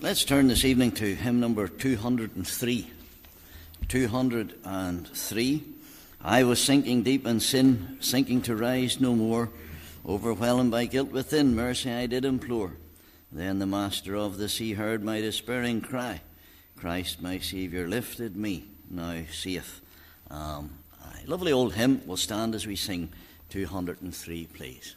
Let's turn this evening to hymn number 203. 203. I was sinking deep in sin, sinking to rise no more. Overwhelmed by guilt within, mercy I did implore. Then the master of the sea heard my despairing cry. Christ my Saviour lifted me, now safe am I. Lovely old hymn. We'll stand as we sing 203, please.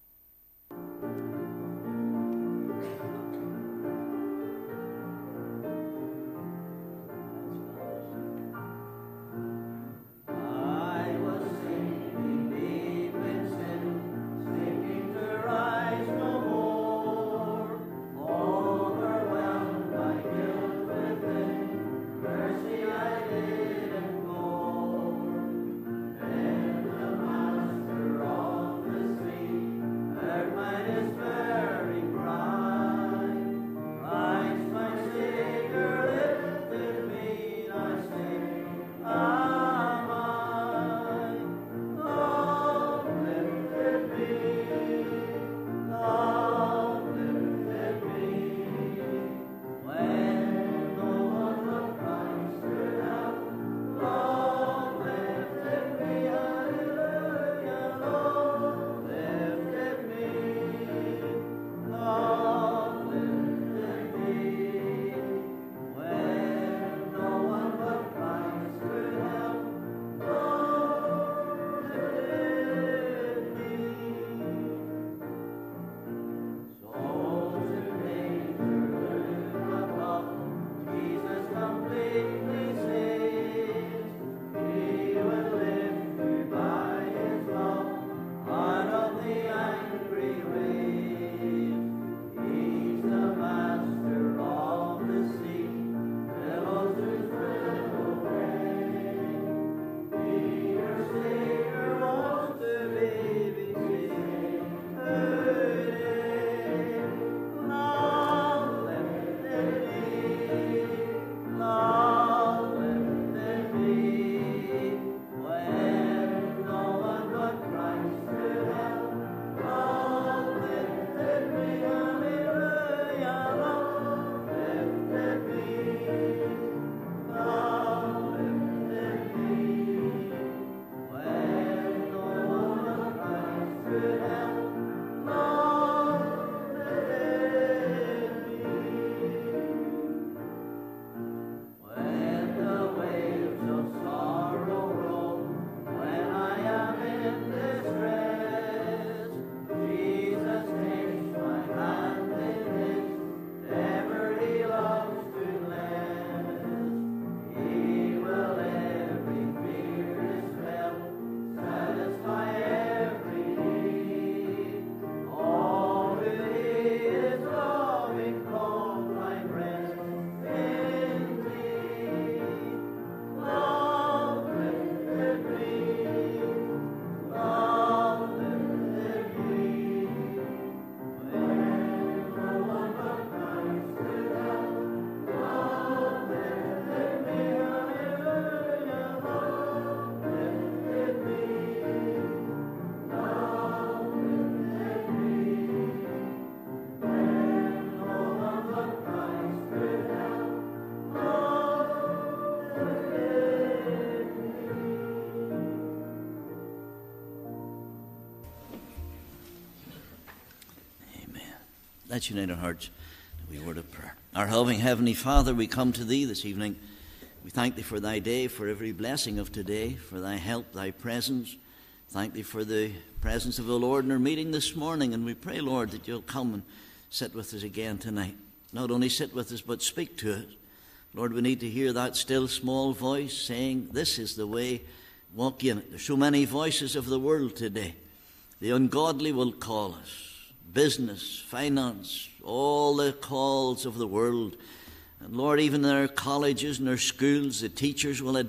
Let's unite our hearts in a word of prayer. Our loving Heavenly Father, we come to Thee this evening. We thank Thee for Thy day, for every blessing of today, for Thy help, Thy presence. Thank Thee for the presence of the Lord in our meeting this morning. And we pray, Lord, that You'll come and sit with us again tonight. Not only sit with us, but speak to us. Lord, we need to hear that still small voice saying, this is the way, walk in it. There's so many voices of the world today. The ungodly will call us. Business, finance, all the calls of the world. And Lord, even in our colleges and our schools, the teachers will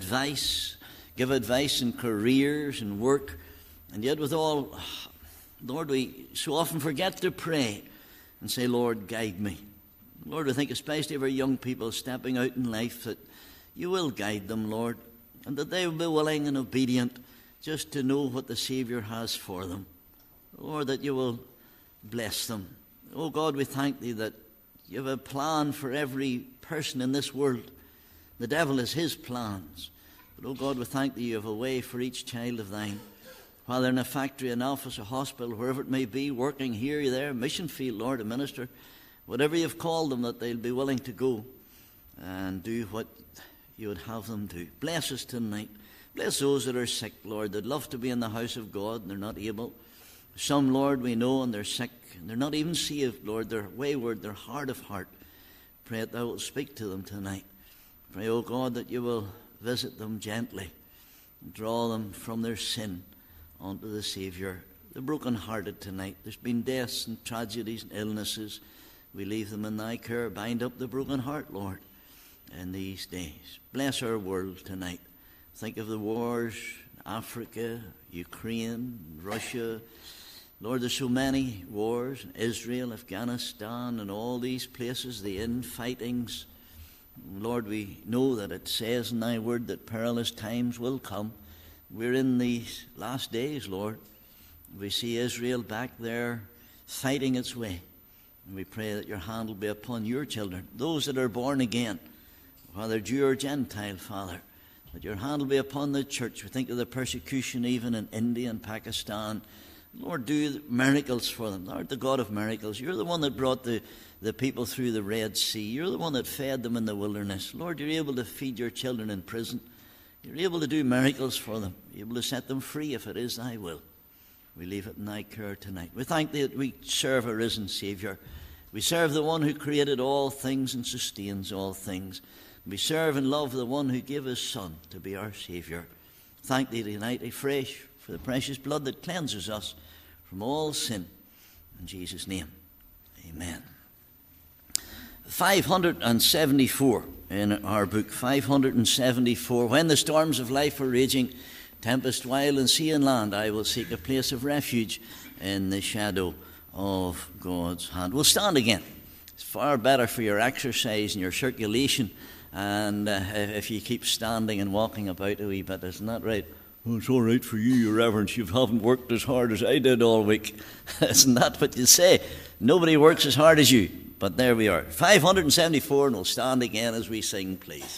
give advice in careers and work. And yet with all, Lord, we so often forget to pray and say, Lord, guide me. Lord, I think especially of our young people stepping out in life, that You will guide them, Lord, and that they will be willing and obedient just to know what the Saviour has for them. Lord, that You will bless them. Oh God, we thank Thee that You have a plan for every person in this world. The devil has his plans. But, oh God, we thank Thee you have a way for each child of Thine. While they're in a factory, an office, a hospital, wherever it may be, working here, there, mission field, Lord, a minister, whatever You've called them, that they'll be willing to go and do what You would have them do. Bless us tonight. Bless those that are sick, Lord, that love to be in the house of God and they're not able. Some, Lord, we know, and they're sick, and they're not even saved, Lord. They're wayward, they're hard of heart. Pray that Thou wilt speak to them tonight. Pray, O God, that You will visit them gently and draw them from their sin onto the Saviour. The broken-hearted tonight. There's been deaths and tragedies and illnesses. We leave them in Thy care. Bind up the broken heart, Lord, in these days. Bless our world tonight. Think of the wars in Africa, Ukraine, Russia. Lord, there's so many wars in Israel, Afghanistan, and all these places, the infightings. Lord, we know that it says in Thy word that perilous times will come. We're in these last days, Lord. We see Israel back there fighting its way. And we pray that Your hand will be upon Your children, those that are born again, whether Jew or Gentile, Father, that Your hand will be upon the church. We think of the persecution even in India and Pakistan. Lord, do miracles for them. Lord, the God of miracles. You're the one that brought the people through the Red Sea. You're the one that fed them in the wilderness. Lord, You're able to feed Your children in prison. You're able to do miracles for them. You're able to set them free if it is Thy will. We leave it in Thy care tonight. We thank Thee that we serve a risen Saviour. We serve the one who created all things and sustains all things. We serve and love the one who gave His Son to be our Saviour. Thank Thee tonight afresh for the precious blood that cleanses us from all sin. In Jesus' name, amen. 574 in our book, 574. When the storms of life are raging, tempest wild in sea and land, I will seek a place of refuge in the shadow of God's hand. We'll stand again. It's far better for your exercise and your circulation, and if you keep standing and walking about a wee bit, isn't that right? Oh, it's all right for you, Your Reverence. You haven't worked as hard as I did all week. Isn't that what you say? Nobody works as hard as you. But there we are. 574, and we'll stand again as we sing, please.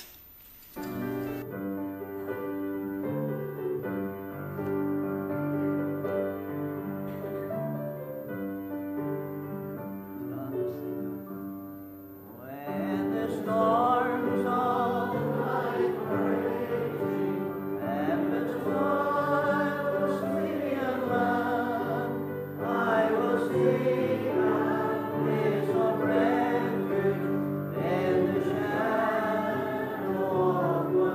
Of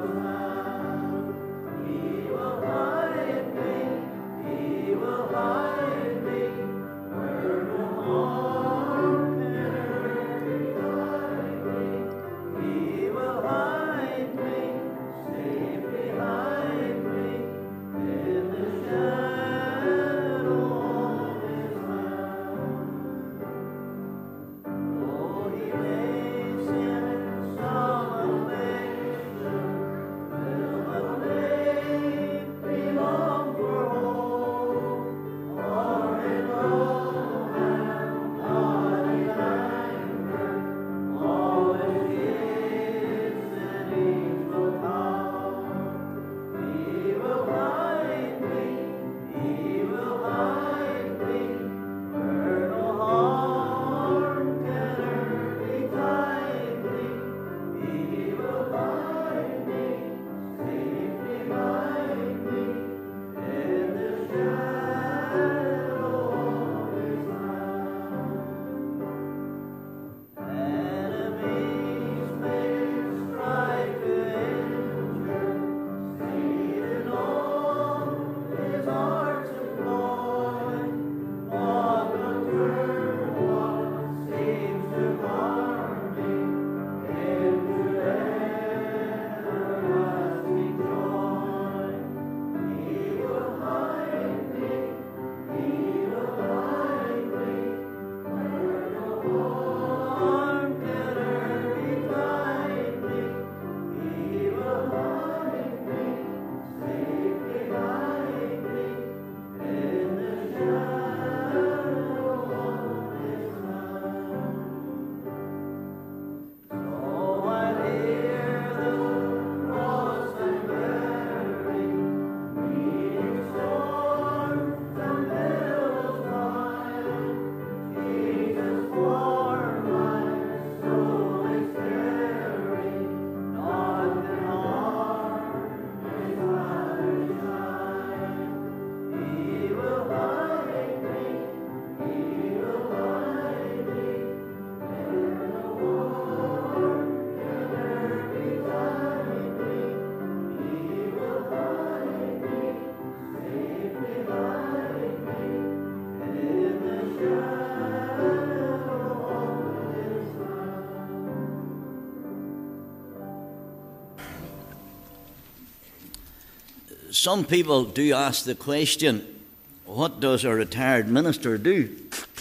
some people do ask the question, what does a retired minister do?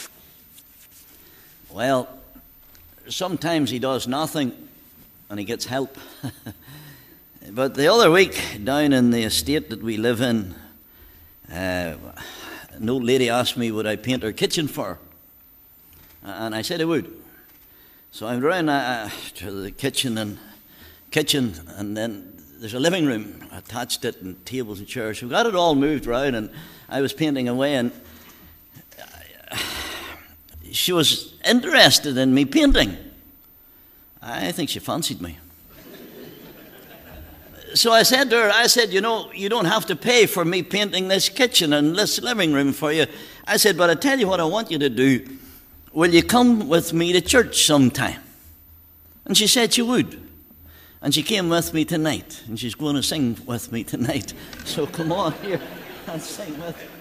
Well, sometimes he does nothing and he gets help. But the other week, down in the estate that we live in, an old lady asked me would I paint her kitchen for her. And I said I would. So I went round to the kitchen, and then there's a living room attached to it, and tables and chairs. So we got it all moved around, and I was painting away, and she was interested in me painting. I think she fancied me. So I said to her, you know, you don't have to pay for me painting this kitchen and this living room for you. I said, but I tell you what I want you to do. Will you come with me to church sometime? And she said she would. And she came with me tonight. And she's going to sing with me tonight. So come on here and sing with me.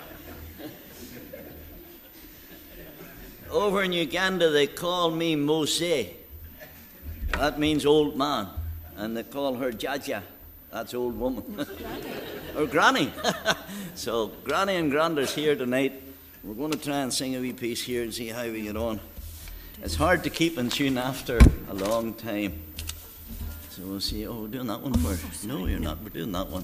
Over in Uganda, they call me Mose. That means old man. And they call her Jaja. That's old woman. Or Granny. So Granny and Grander's here tonight. We're going to try and sing a wee piece here and see how we get on. It's hard to keep in tune after a long time. So we'll see. Oh, we're doing that one first. No, you're not. We're doing that one.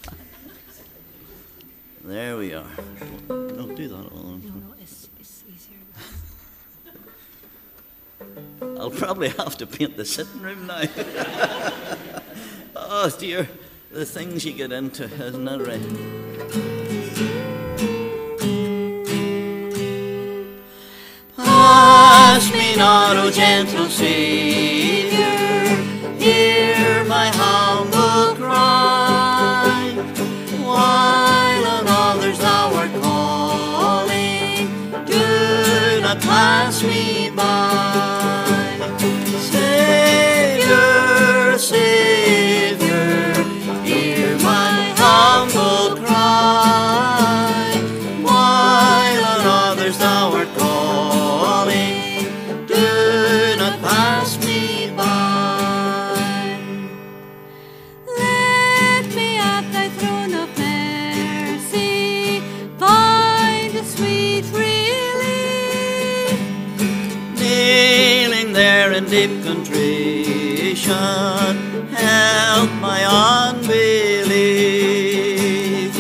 There we are. No, do that one. No, it's easier. I'll probably have to paint the sitting room now. Oh dear, the things you get into, isn't it right? Pass me not, O gentle Saviour, hear my humble cry. While on others thou art calling, do not pass me by. Saviour, Saviour, hear my humble cry. While on others thou art calling, do not pass me by. Let me at thy throne of mercy find a sweet relief. Kneeling there in deep contrition, help my unbelief.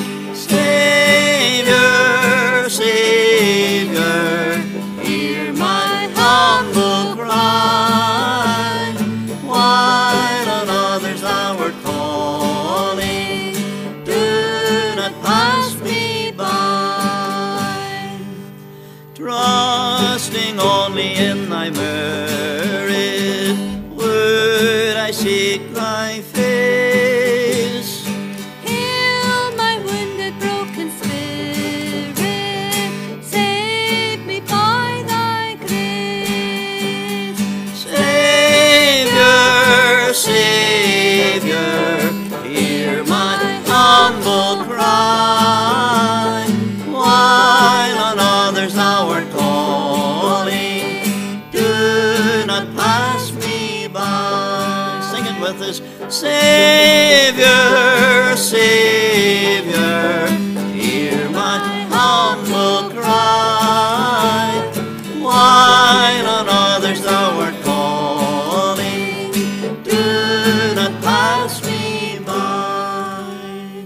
Saviour, Saviour, hear my humble cry. While on others thou art calling, do not pass me by. Trusting only in thy merit, would I seek thy face. Heal my wounded, broken spirit. Save me by thy grace. Saviour, Saviour, hear my humble cry. While on others thou art calling, do not pass me by. Sing it with us. Saviour, Saviour, hear my humble cry. While on others thou art calling, do not pass me by.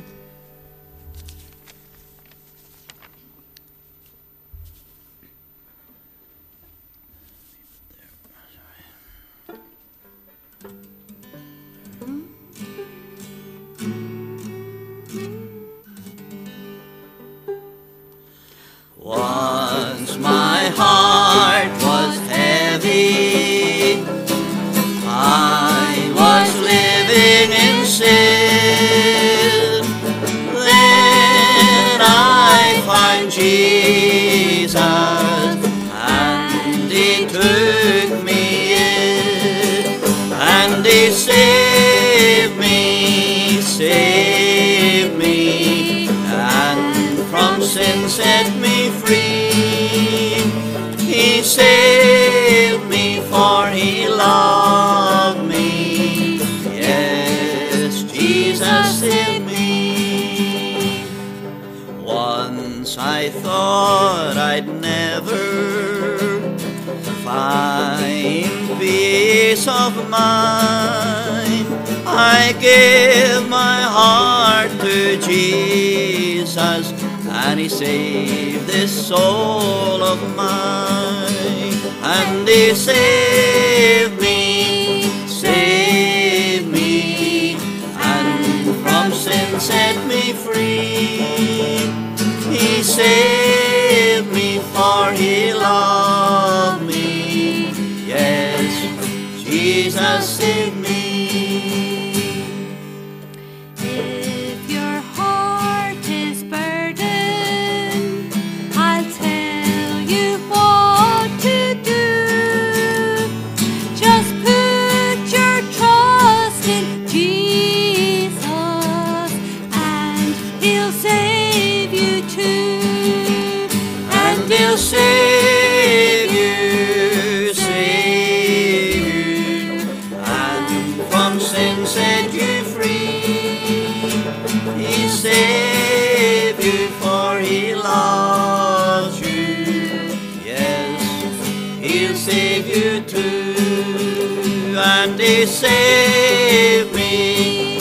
Once my heart was heavy, I was living in sin. Then I found Jesus, and He took me in, and He saved me, and from sin set me free. He saved me, for He loved me. Yes, Jesus saved me. I thought I'd never find peace of mind. I gave my heart to Jesus, and He saved this soul of mine. And He saved me, and from sin set me free. He saved me, for He loved me. Yes, Jesus saved me. If your heart is burdened, I'll tell you what to do. Just put your trust in Jesus, and He'll save you too. And He'll save you, and from sin set you free. He saved you, for He loves you. Yes, He'll save you too. And He saved me,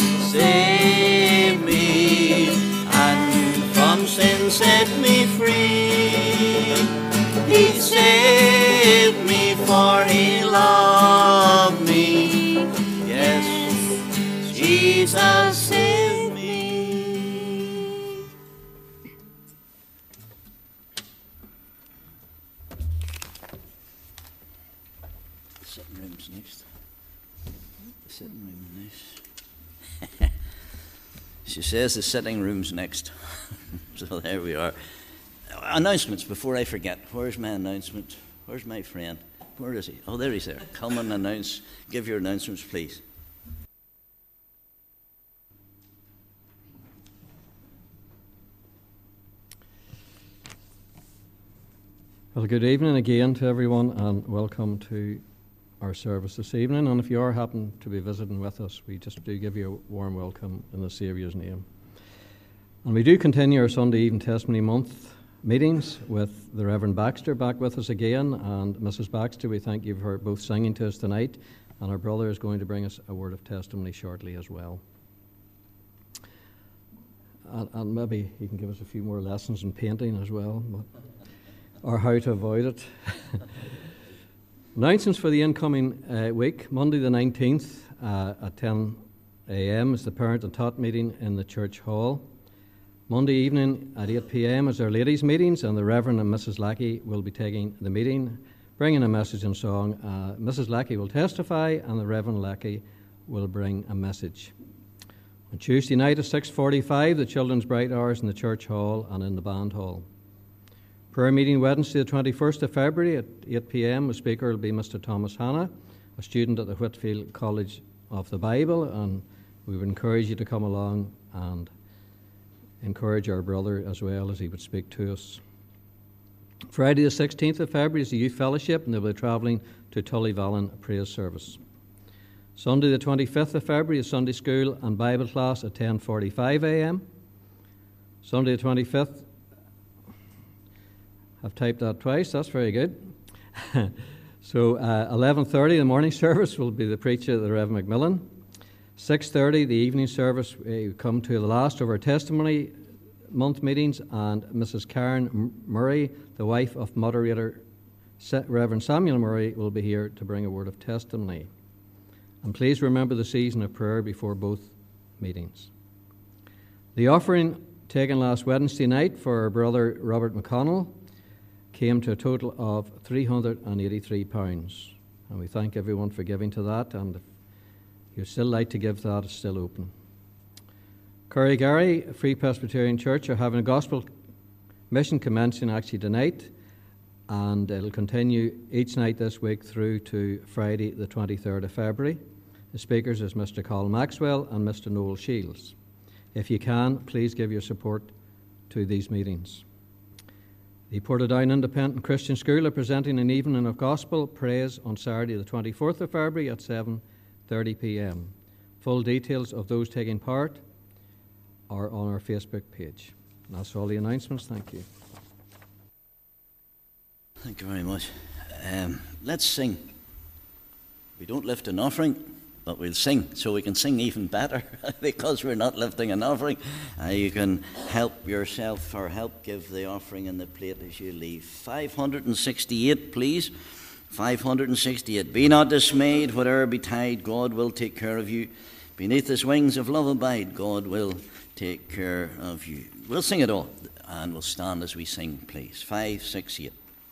and from sin set me free. He saved me, for He loved me. Yes, Jesus saved me. The sitting room's next. The sitting room next. She says the sitting room's next. So there we are. Announcements before I forget. Where's my announcement? Where's my friend? Where is he? Oh, there he's there. Come and announce. Give your announcements, please. Well, good evening again to everyone, and welcome to our service this evening. And if you happen to be visiting with us, we just do give you a warm welcome in the Saviour's name. And we do continue our Sunday Evening Testimony Month meetings with the Reverend Baxter back with us again. And Mrs. Baxter, we thank you for both singing to us tonight, and our brother is going to bring us a word of testimony shortly as well. And maybe he can give us a few more lessons in painting as well, or how to avoid it. Announcements for the incoming week. Monday the 19th at 10 a.m. is the Parent and Tot meeting in the church hall. Monday evening at 8 p.m. is our ladies' meetings, and the Reverend and Mrs. Lackey will be taking the meeting, bringing a message and song. Mrs. Lackey will testify, and the Reverend Lackey will bring a message. On Tuesday night at 6:45, the Children's Bright Hours in the church hall and in the band hall. Prayer meeting Wednesday the 21st of February at 8 p.m. The speaker will be Mr. Thomas Hanna, a student at the Whitfield College of the Bible, and we would encourage you to come along and encourage our brother as well as he would speak to us. Friday the 16th of February is the Youth Fellowship, and they'll be travelling to Tullyvallen Praise Service. Sunday the 25th of February is Sunday School and Bible class at 10:45 a.m. Sunday the 25th, I've typed that twice, that's very good. So 11:30, the morning service will be the preacher, the Reverend McMillan. 6:30, the evening service, we come to the last of our testimony month meetings, and Mrs. Karen Murray, the wife of moderator Reverend Samuel Murray, will be here to bring a word of testimony. And please remember the season of prayer before both meetings. The offering taken last Wednesday night for our brother Robert McConnell came to a total of £383. And we thank everyone for giving to that, and if you'd still like to give that, it's still open. Curragary Free Presbyterian Church are having a gospel mission commencing actually tonight, and it'll continue each night this week through to Friday the 23rd of February. The speakers is Mr. Colin Maxwell and Mr. Noel Shields. If you can, please give your support to these meetings. The Portadown Independent Christian School are presenting an evening of gospel praise on Saturday the 24th of February at 7:30 p.m. Full details of those taking part are on our Facebook page. And that's all the announcements. Thank you. Thank you very much. Let's sing. We don't lift an offering, but we'll sing, so we can sing even better because we're not lifting an offering. You can help yourself or help give the offering in the plate as you leave. 568, please. 568. Be not dismayed, whatever betide, God will take care of you. Beneath his wings of love abide, God will take care of you. We'll sing it all, and we'll stand as we sing, please. 568.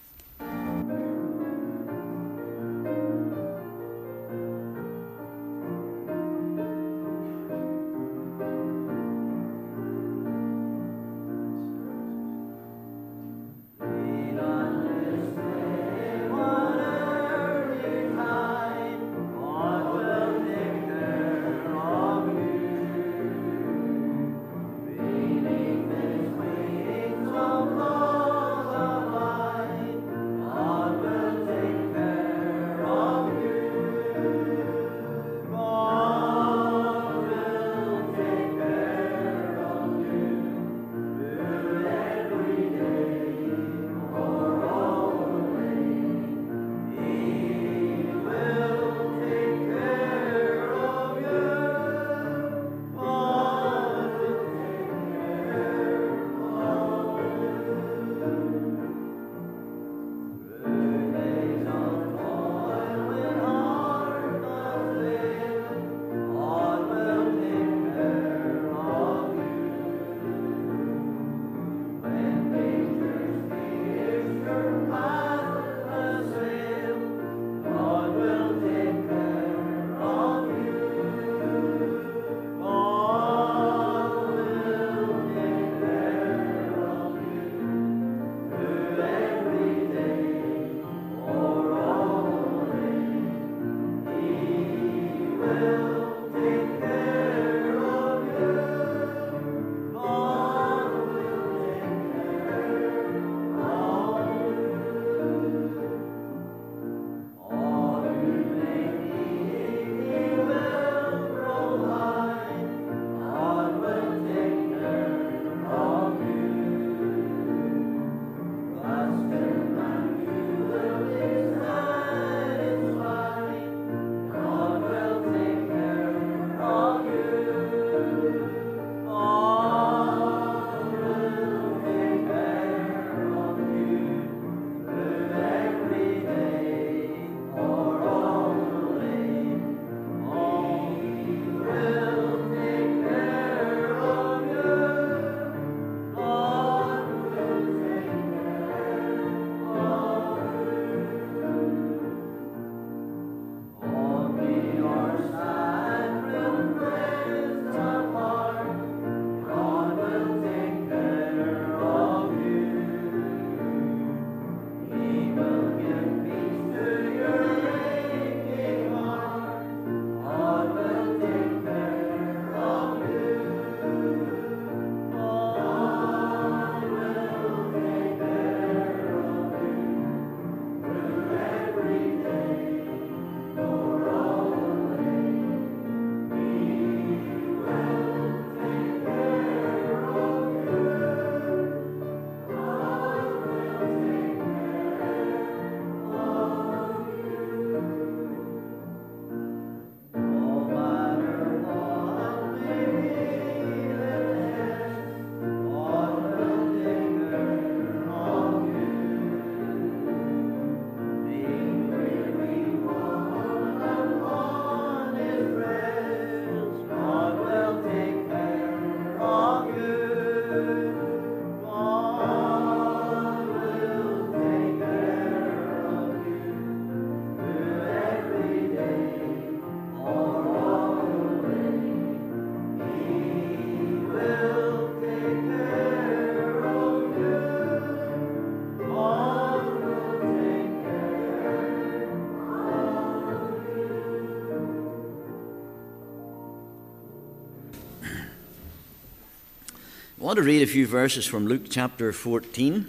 I want to read a few verses from Luke chapter 14.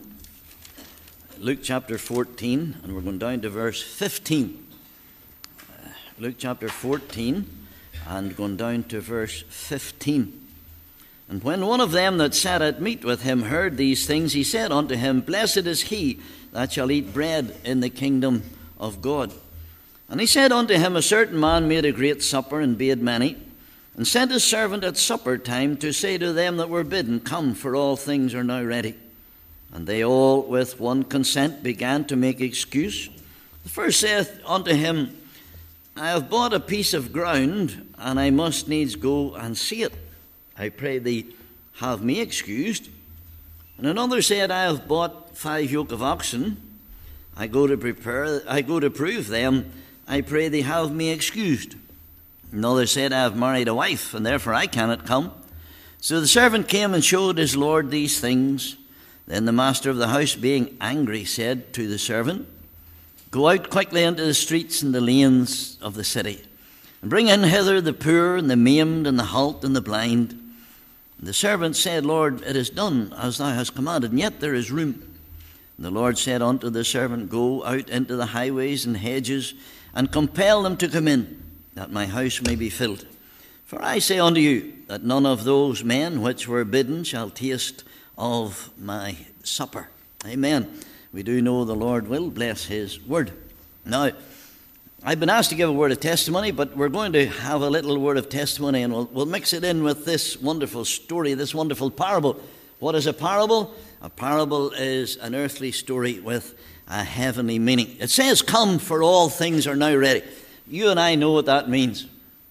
Luke chapter 14, and we're going down to verse 15. Luke chapter 14, and going down to verse 15. And when one of them that sat at meat with him heard these things, he said unto him, Blessed is he that shall eat bread in the kingdom of God. And he said unto him, A certain man made a great supper, and bade many, and sent his servant at supper time to say to them that were bidden, Come, for all things are now ready. And they all with one consent began to make excuse. The first saith unto him, I have bought a piece of ground, and I must needs go and see it. I pray thee, have me excused. And another said, I have bought 5 yoke of oxen. I go to prove them. I pray thee, have me excused. Another said, I have married a wife, and therefore I cannot come. So the servant came and showed his lord these things. Then the master of the house, being angry, said to the servant, Go out quickly into the streets and the lanes of the city, and bring in hither the poor and the maimed and the halt and the blind. And the servant said, Lord, it is done as thou hast commanded, and yet there is room. And the Lord said unto the servant, Go out into the highways and hedges, and compel them to come in, that my house may be filled. For I say unto you, that none of those men which were bidden shall taste of my supper. Amen. We do know the Lord will bless his word. Now, I've been asked to give a word of testimony, but we're going to have a little word of testimony, and we'll mix it in with this wonderful story, this wonderful parable. What is a parable? A parable is an earthly story with a heavenly meaning. It says, Come, for all things are now ready. You and I know what that means.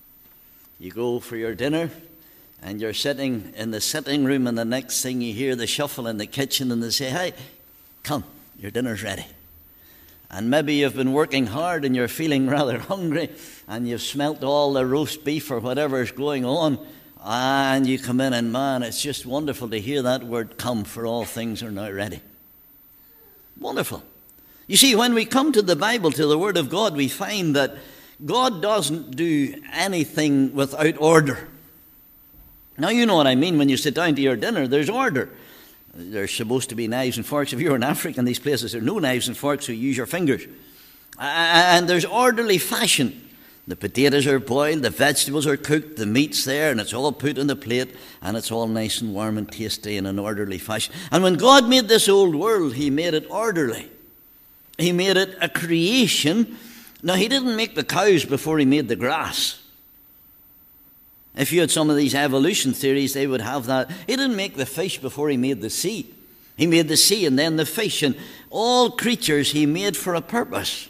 You go for your dinner, and you're sitting in the sitting room, and the next thing you hear the shuffle in the kitchen, and they say, Hey, come, your dinner's ready. And maybe you've been working hard and you're feeling rather hungry, and you've smelt all the roast beef or whatever's going on, and you come in, and man, it's just wonderful to hear that word, Come, for all things are now ready. Wonderful. You see, when we come to the Bible, to the Word of God, we find that God doesn't do anything without order. Now, you know what I mean. When you sit down to your dinner, there's order. There's supposed to be knives and forks. If you're in Africa, in these places, there are no knives and forks, so you use your fingers. And there's orderly fashion. The potatoes are boiled, the vegetables are cooked, the meat's there, and it's all put on the plate, and it's all nice and warm and tasty in an orderly fashion. And when God made this old world, he made it orderly. He made it a creation. Now, he didn't make the cows before he made the grass. If you had some of these evolution theories, they would have that. He didn't make the fish before he made the sea. He made the sea and then the fish. And all creatures he made for a purpose.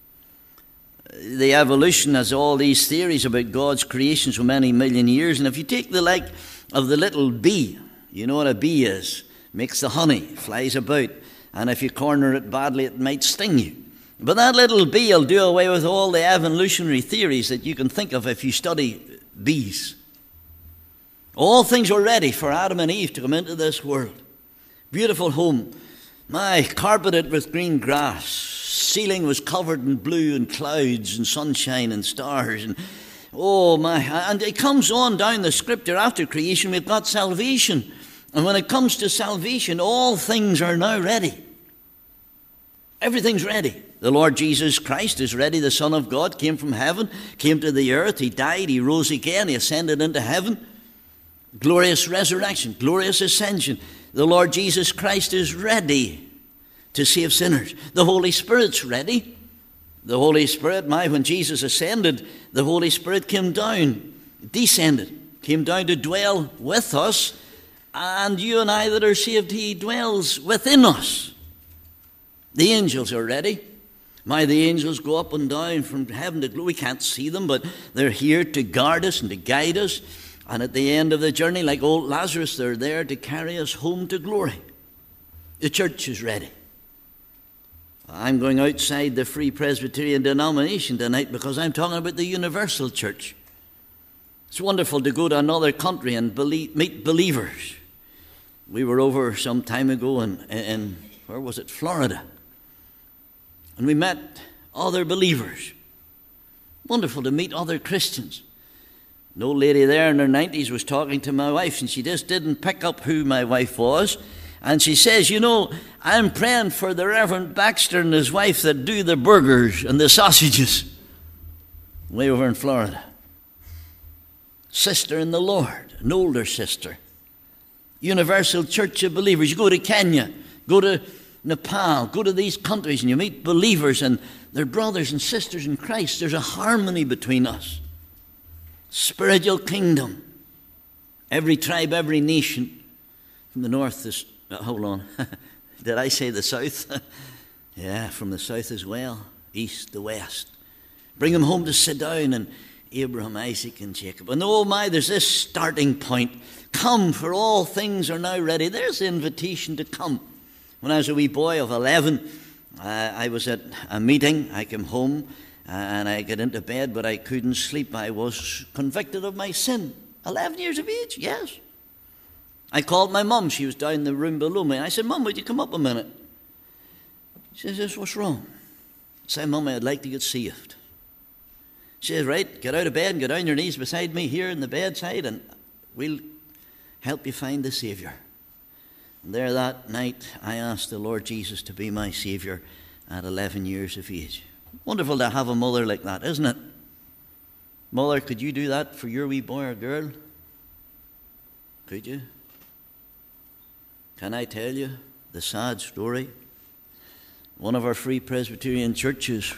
The evolution has all these theories about God's creation so many million years. And if you take the like of the little bee, you know what a bee is. Makes the honey, flies about. And if you corner it badly, it might sting you. But that little bee will do away with all the evolutionary theories that you can think of if you study bees. All things were ready for Adam and Eve to come into this world. Beautiful home. Carpeted with green grass. Ceiling was covered in blue and clouds and sunshine and stars. And and it comes on down the scripture after creation. We've got salvation. And when it comes to salvation, all things are now ready. Everything's ready. The Lord Jesus Christ is ready. The Son of God came from heaven, came to the earth. He died, he rose again, he ascended into heaven. Glorious resurrection, glorious ascension. The Lord Jesus Christ is ready to save sinners. The Holy Spirit's ready. The Holy Spirit, when Jesus ascended, the Holy Spirit came down, descended, came down to dwell with us. And you and I that are saved, he dwells within us. The angels are ready. The angels go up and down from heaven to glory. We can't see them, but they're here to guard us and to guide us. And at the end of the journey, like old Lazarus, they're there to carry us home to glory. The church is ready. I'm going outside the Free Presbyterian denomination tonight because I'm talking about the universal church. It's wonderful to go to another country and meet believers. We were over some time ago in where was it? Florida. And we met other believers. Wonderful to meet other Christians. An old lady there in her 90s was talking to my wife, and she just didn't pick up who my wife was. And she says, I'm praying for the Reverend Baxter and his wife that do the burgers and the sausages. Way over in Florida. Sister in the Lord, an older sister. universal church of believers. You go to Kenya, go to Nepal, go to these countries, and you meet believers, and they're brothers and sisters in Christ. There's a harmony between us. Spiritual kingdom. Every tribe, every nation, from the north is... hold on. Did I say the south? Yeah, from the south as well. East, the west. Bring them home to sit down, and Abraham, Isaac, and Jacob. And oh my, there's this starting point. Come, for all things are now ready. There's the invitation to come. When I was a wee boy of 11, I was at a meeting. I came home and I got into bed, but I couldn't sleep. I was convicted of my sin. 11 years of age, yes. I called my mum. She was down the room below me. I said, Mum, would you come up a minute? She says, what's wrong? I said, Mum, I'd like to get saved. She says, right, get out of bed and get on your knees beside me here in the bedside, and we'll help you find the Saviour. And there that night, I asked the Lord Jesus to be my Saviour at 11 years of age. Wonderful to have a mother like that, isn't it? Mother, could you do that for your wee boy or girl? Could you? Can I tell you the sad story? One of our Free Presbyterian churches,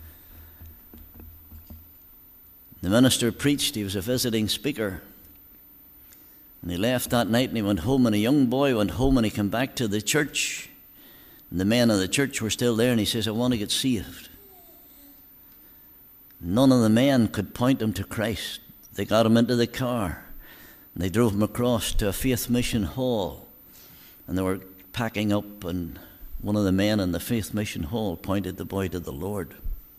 the minister preached. He was a visiting speaker. And he left that night and he went home, and a young boy went home, and he came back to the church. And the men of the church were still there, and he says, I want to get saved. None of the men could point him to Christ. They got him into the car, and they drove him across to a Faith Mission Hall. And they were packing up, and one of the men in the Faith Mission Hall pointed the boy to the Lord.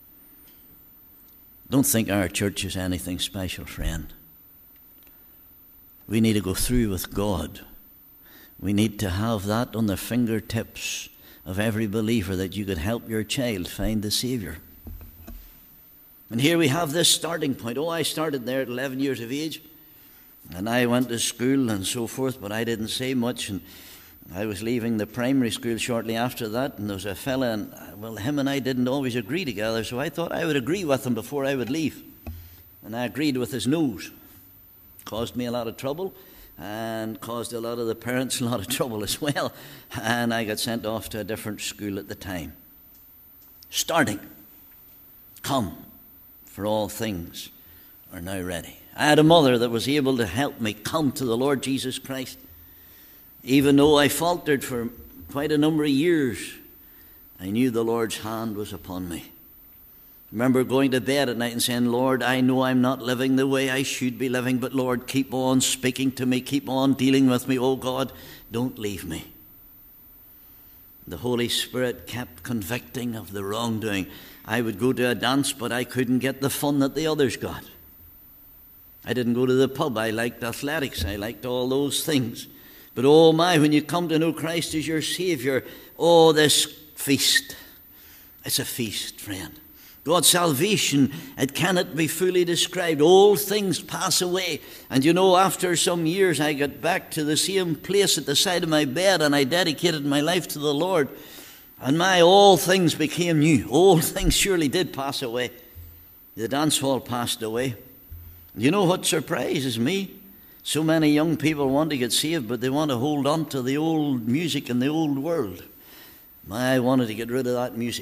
Don't think our church is anything special, friend. We need to go through with God. We need to have that on the fingertips of every believer, that you could help your child find the Saviour. And here we have this starting point. Oh, I started there at 11 years of age, and I went to school and so forth, but I didn't say much. And I was leaving the primary school shortly after that, and there was a fella, and well, him and I didn't always agree together, so I thought I would agree with him before I would leave. And I agreed with his nose. Caused me a lot of trouble, and caused a lot of the parents a lot of trouble as well. And I got sent off to a different school at the time. Starting. Come, for all things are now ready. I had a mother that was able to help me come to the Lord Jesus Christ. Even though I faltered for quite a number of years, I knew the Lord's hand was upon me. I remember going to bed at night and saying, Lord, I know I'm not living the way I should be living, but Lord, keep on speaking to me, keep on dealing with me. Oh God, don't leave me. The Holy Spirit kept convicting of the wrongdoing. I would go to a dance, but I couldn't get the fun that the others got. I didn't go to the pub. I liked athletics. I liked all those things. But oh my, when you come to know Christ as your Saviour, oh, this feast. It's a feast, friend. God's salvation, it cannot be fully described. All things pass away. And you know, after some years, I got back to the same place at the side of my bed, and I dedicated my life to the Lord. And all things became new. All things surely did pass away. The dance hall passed away. You know what surprises me? So many young people want to get saved, but they want to hold on to the old music and the old world. I wanted to get rid of that music.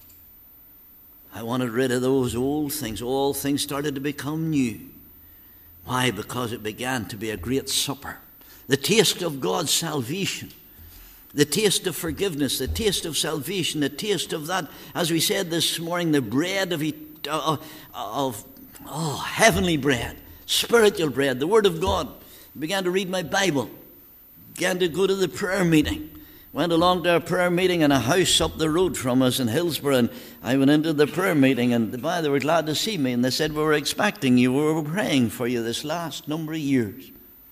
I wanted rid of those old things. All things started to become new. Why? Because it began to be a great supper. The taste of God's salvation. The taste of forgiveness. The taste of salvation. The taste of that, as we said this morning, the bread of heavenly bread. Spiritual bread. The Word of God. I began to read my Bible. Began to go to the prayer meeting. Went along to a prayer meeting in a house up the road from us in Hillsborough, and I went into the prayer meeting, and they were glad to see me, and they said, we were expecting you, we were praying for you this last number of years.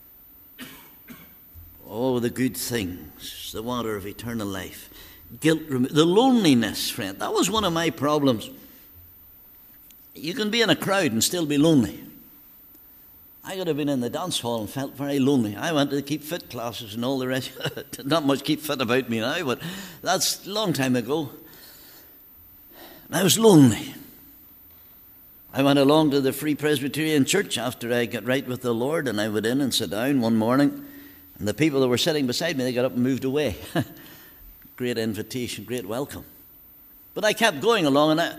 Oh, the good things, the water of eternal life, guilt, the loneliness, friend. That was one of my problems. You can be in a crowd and still be lonely. I could have been in the dance hall and felt very lonely. I went to the Keep Fit classes and all the rest. Not much Keep Fit about me now, but that's a long time ago. And I was lonely. I went along to the Free Presbyterian Church after I got right with the Lord, and I went in and sat down one morning, And the people that were sitting beside me, they got up and moved away. Great invitation, great welcome. But I kept going along, and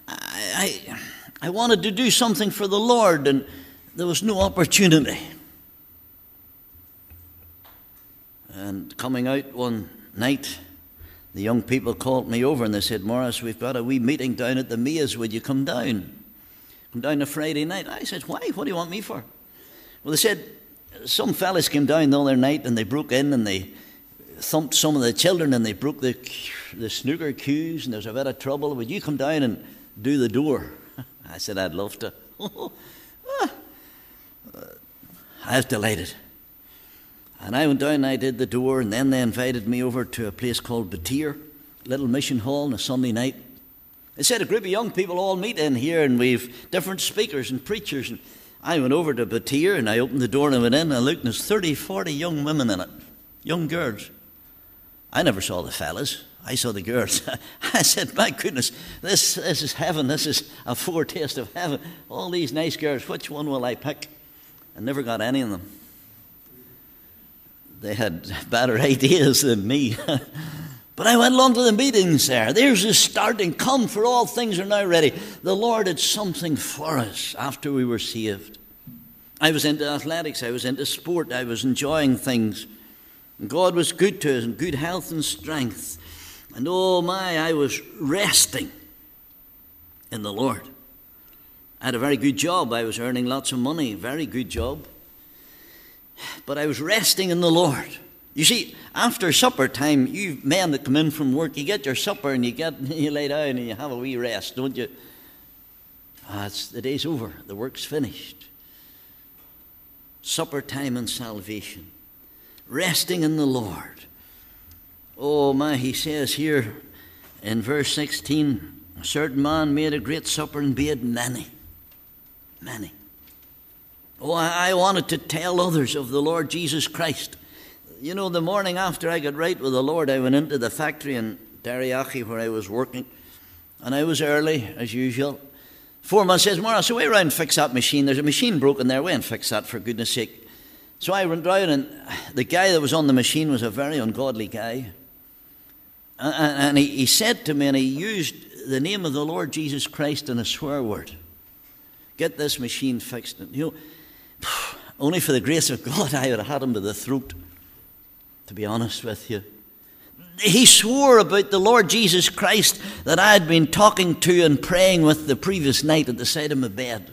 I wanted to do something for the Lord, and there was no opportunity. And coming out one night, the young people called me over and they said, "Morris, we've got a wee meeting down at the Maze. Would you come down? Come down a Friday night." I said, "Why? What do you want me for?" Well, they said, some fellas came down the other night and they broke in and they thumped some of the children and they broke the snooker cues and there's a bit of trouble. Would you come down and do the door? I said, "I'd love to." I was delighted. And I went down and I did the door, and then they invited me over to a place called Batir, little mission hall on a Sunday night. They said a group of young people all meet in here, and we've different speakers and preachers. And I went over to Batir, and I opened the door and I went in, and I looked, and there's 30, 40 young women in it, young girls. I never saw the fellas. I saw the girls. I said, "My goodness, this is heaven. This is a foretaste of heaven. All these nice girls, which one will I pick?" I never got any of them. They had better ideas than me. But I went along to the meetings there. There's the starting. Come, for all things are now ready. The Lord had something for us after we were saved. I was into athletics. I was into sport. I was enjoying things. And God was good to us, and good health and strength. And oh my, I was resting in the Lord. I had a very good job. I was earning lots of money. Very good job. But I was resting in the Lord. You see, after supper time, you men that come in from work, you get your supper and you lay down and you have a wee rest, don't you? The day's over. The work's finished. Supper time and salvation. Resting in the Lord. Oh my, he says here in verse 16, "A certain man made a great supper and bade many." Many. Oh, I wanted to tell others of the Lord Jesus Christ. You know, the morning after I got right with the Lord, I went into the factory in Derryachi where I was working. And I was early, as usual. Foreman says, "Morris, so way around and fix that machine. There's a machine broken there. Way and fix that, for goodness sake." So I went down, and the guy that was on the machine was a very ungodly guy. And he said to me, and he used the name of the Lord Jesus Christ in a swear word. "Get this machine fixed." And, you know, only for the grace of God, I would have had him by the throat, to be honest with you. He swore about the Lord Jesus Christ that I had been talking to and praying with the previous night at the side of my bed.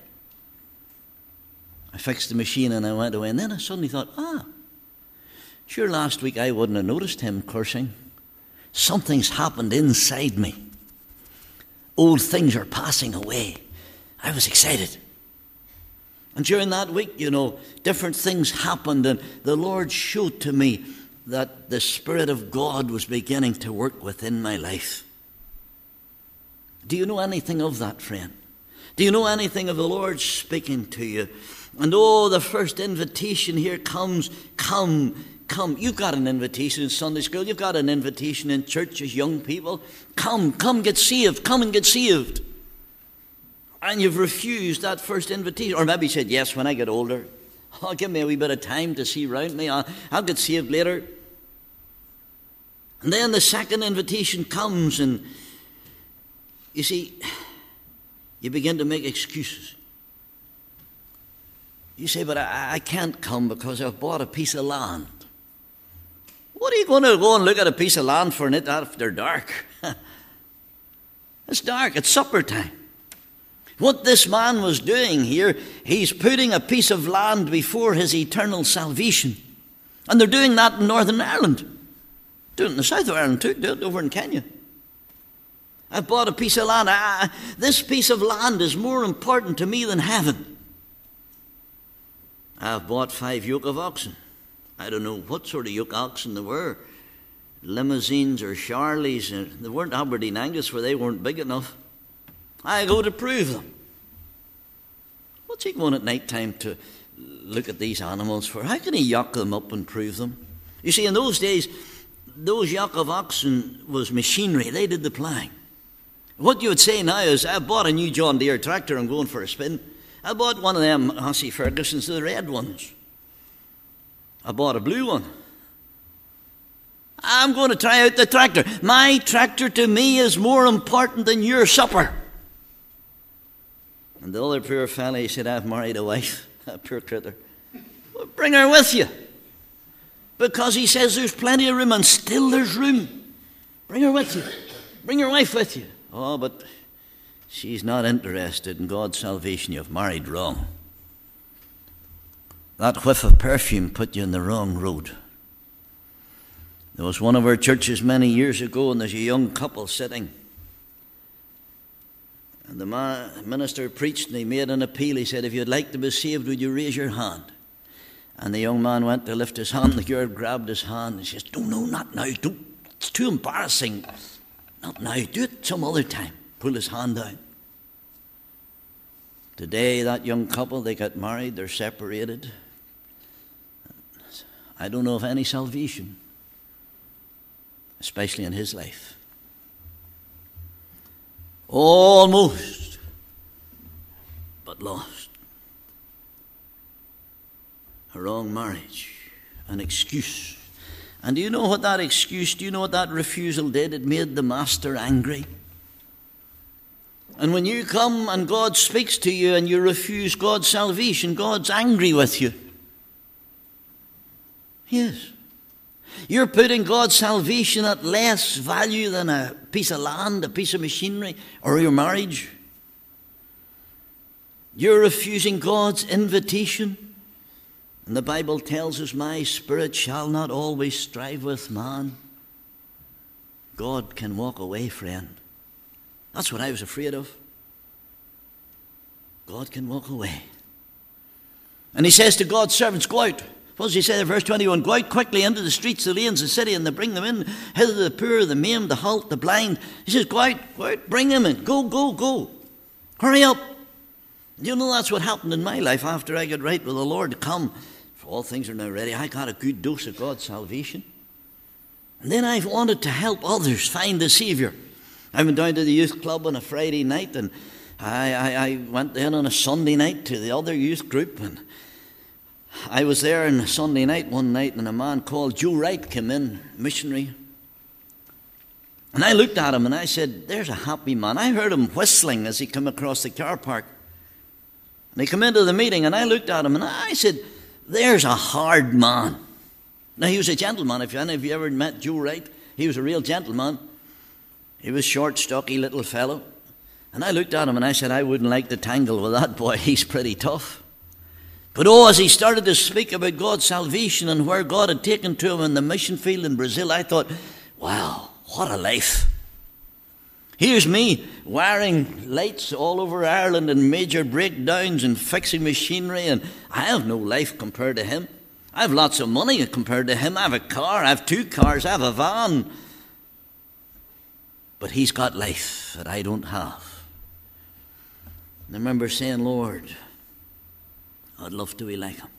I fixed the machine and I went away. And then I suddenly thought, sure, last week I wouldn't have noticed him cursing. Something's happened inside me. Old things are passing away. I was excited. And during that week, you know, different things happened, and the Lord showed to me that the Spirit of God was beginning to work within my life. Do you know anything of that, friend? Do you know anything of the Lord speaking to you? And oh, the first invitation here comes, come. You've got an invitation in Sunday school. You've got an invitation in church as young people. Come get saved. Come and get saved. And you've refused that first invitation. Or maybe you said, "Yes, when I get older. Oh, give me a wee bit of time to see round me. I'll get saved later." And then the second invitation comes, and you see, you begin to make excuses. You say, "But I can't come because I've bought a piece of land." What are you going to go and look at a piece of land for it after dark? It's dark. It's supper time. What this man was doing here, he's putting a piece of land before his eternal salvation. And they're doing that in Northern Ireland. Do it in the south of Ireland too. Do it over in Kenya. I've bought a piece of land. This piece of land is more important to me than heaven. I've bought 5 yoke of oxen. I don't know what sort of yoke oxen there were. Limousines or Charlies. They weren't Aberdeen Angus, for they weren't big enough. I go to prove them. What's he going at night time to look at these animals for? How can he yoke them up and prove them? You see, in those days, those yoke of oxen was machinery. They did the ploughing. What you would say now is, "I bought a new John Deere tractor. I'm going for a spin. I bought one of them Hussey Fergusons, the red ones." I bought a blue one. I'm going to try out the tractor. My tractor to me is more important than your supper. And the other poor fella, he said, I've married a wife, a poor critter. Well, bring her with you. Because he says there's plenty of room, and still there's room. Bring her with you. Bring your wife with you. Oh, but she's not interested in God's salvation. You've married wrong. That whiff of perfume put you in the wrong road. There was one of our churches many years ago, and there's a young couple sitting. And the minister preached, and he made an appeal. He said, if you'd like to be saved, would you raise your hand? And the young man went to lift his hand. The girl grabbed his hand and says, no, not now. Don't. It's too embarrassing. Not now. Do it some other time. Pull his hand down. Today, that young couple, they got married. They're separated. I don't know of any salvation, especially in his life. Almost, but lost. A wrong marriage, an excuse. And do you know what that excuse, do you know what that refusal did? It made the master angry. And when you come and God speaks to you and you refuse God's salvation, God's angry with you. Yes. You're putting God's salvation at less value than a piece of land, a piece of machinery, or your marriage. You're refusing God's invitation. And the Bible tells us, my spirit shall not always strive with man. God can walk away, friend. That's what I was afraid of. God can walk away. And he says to God's servants, go out. What does he say in verse 21? Go out quickly into the streets, the lanes, the city, and they bring them in. Hither the poor, the maimed, the halt, the blind. He says, go out, bring them in. Go. Hurry up. You know, that's what happened in my life after I got right with the Lord. Come, for all things are now ready. I got a good dose of God's salvation. And then I wanted to help others find the Saviour. I went down to the youth club on a Friday night, and I went in on a Sunday night to the other youth group, and I was there on a Sunday night one night, and a man called Joe Wright came in, missionary. And I looked at him and I said, there's a happy man. I heard him whistling as he came across the car park. And he came into the meeting, and I looked at him and I said, there's a hard man. Now, he was a gentleman. If any of you ever met Joe Wright, he was a real gentleman. He was short, stocky little fellow. And I looked at him and I said, I wouldn't like to tangle with that boy. He's pretty tough. But as he started to speak about God's salvation and where God had taken to him in the mission field in Brazil, I thought, wow, what a life. Here's me wiring lights all over Ireland and major breakdowns and fixing machinery, and I have no life compared to him. I have lots of money compared to him. I have a car, I have 2 cars, I have a van. But he's got life that I don't have. And I remember saying, Lord, I'd love to be like him.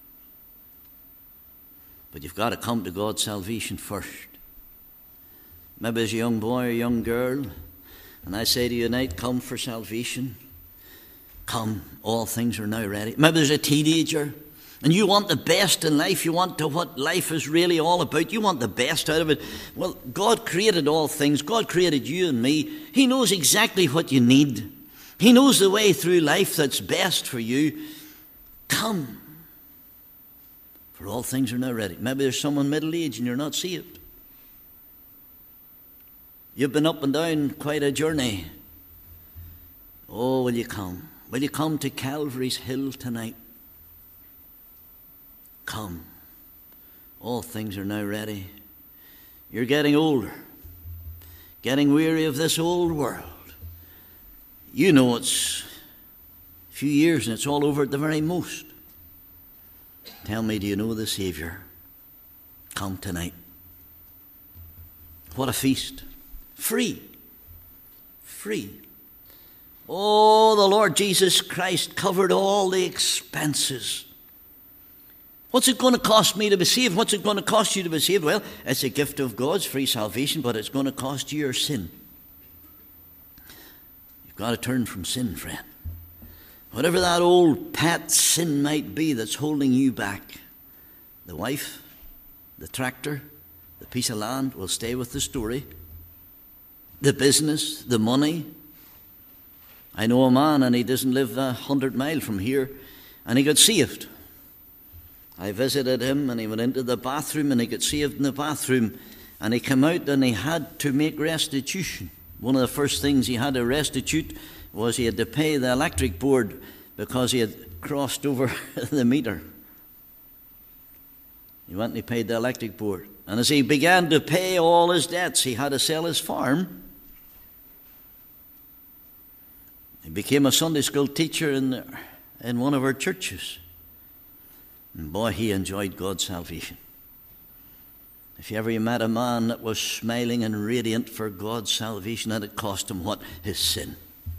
But you've got to come to God's salvation first. Maybe as a young boy or young girl, and I say to you tonight, come for salvation. Come, all things are now ready. Maybe there's a teenager, and you want the best in life. You want to what life is really all about. You want the best out of it. Well, God created all things. God created you and me. He knows exactly what you need. He knows the way through life that's best for you. Come, for all things are now ready. Maybe there's someone middle-aged and you're not saved. You've been up and down quite a journey. Oh, will you come? Will you come to Calvary's Hill tonight? Come. All things are now ready. You're getting older, getting weary of this old world. You know it's a few years and it's all over at the very most. Tell me, do you know the Saviour? Come tonight. What a feast. Free. Oh, the Lord Jesus Christ covered all the expenses. What's it going to cost me to be saved? What's it going to cost you to be saved? Well, it's a gift of God's free salvation, but it's going to cost you your sin. You've got to turn from sin, friend. Whatever that old pet sin might be that's holding you back, the wife, the tractor, the piece of land will stay with the story. The business, the money. I know a man, and he doesn't live 100 miles from here, and he got saved. I visited him, and he went into the bathroom, and he got saved in the bathroom, and he came out, and he had to make restitution. One of the first things he had to restitute was he had to pay the electric board because he had crossed over the meter. He went and he paid the electric board. And as he began to pay all his debts, he had to sell his farm. He became a Sunday school teacher in one of our churches. And boy, he enjoyed God's salvation. If you ever met a man that was smiling and radiant for God's salvation, and it cost him what? His sin.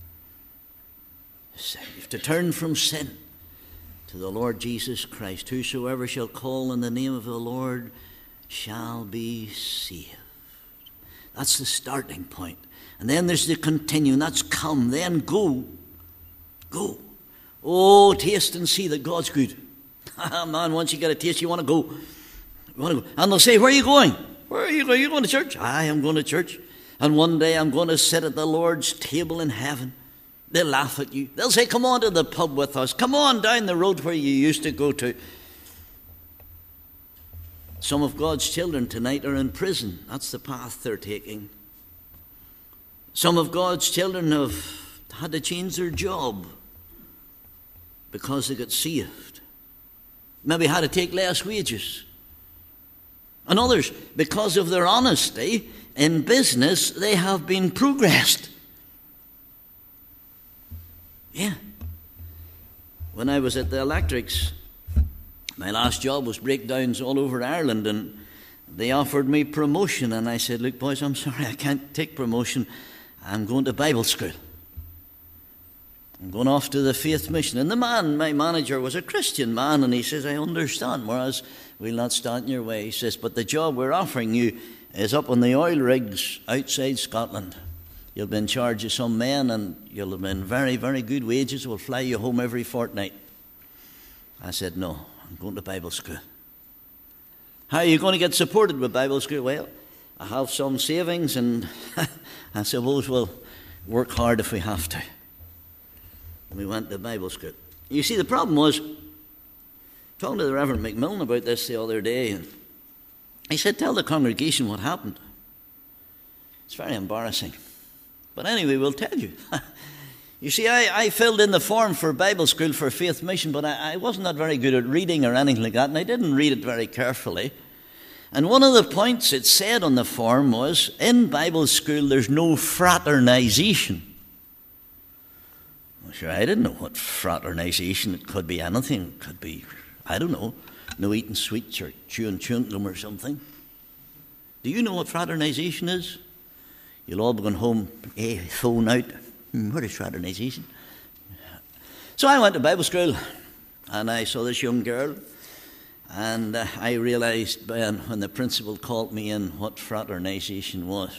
His sin. You have to turn from sin to the Lord Jesus Christ. Whosoever shall call on the name of the Lord shall be saved. That's the starting point. And then there's the continuing. That's come. Then go. Go. Oh, taste and see that God's good. Man, once you get a taste, you want to go. And they'll say, where are you going? Where are you going? Are you going to church? I am going to church. And one day I'm going to sit at the Lord's table in heaven. They'll laugh at you. They'll say, come on to the pub with us. Come on down the road where you used to go to. Some of God's children tonight are in prison. That's the path they're taking. Some of God's children have had to change their job because they got saved. Maybe had to take less wages. And others, because of their honesty in business, they have been progressed. Yeah. When I was at the electrics, my last job was breakdowns all over Ireland, and they offered me promotion. And I said, look, boys, I'm sorry, I can't take promotion. I'm going to Bible school. I'm going off to the Faith Mission. And the man, my manager, was a Christian man, and he says, I understand, whereas we'll not stand in your way. He says, but the job we're offering you is up on the oil rigs outside Scotland. You'll be in charge of some men, and you'll have been very, very good wages. We'll fly you home every fortnight. I said, no, I'm going to Bible school. How are you going to get supported with Bible school? Well, I have some savings, and I suppose we'll work hard if we have to. We went to Bible school. You see, the problem was, talking to the Reverend McMillan about this the other day, and he said, tell the congregation what happened. It's very embarrassing. But anyway, we'll tell you. You see, I filled in the form for Bible school for Faith Mission, but I wasn't that very good at reading or anything like that, and I didn't read it very carefully. And one of the points it said on the form was, in Bible school there's no fraternization. Well, sure, I didn't know what fraternization. It could be anything. It could be, I don't know, no eating sweets or chewing chewing-gum or something. Do you know what fraternization is? You'll all be going home, phone out. What is fraternization? So I went to Bible school, and I saw this young girl, and I realized when the principal called me in what fraternization was.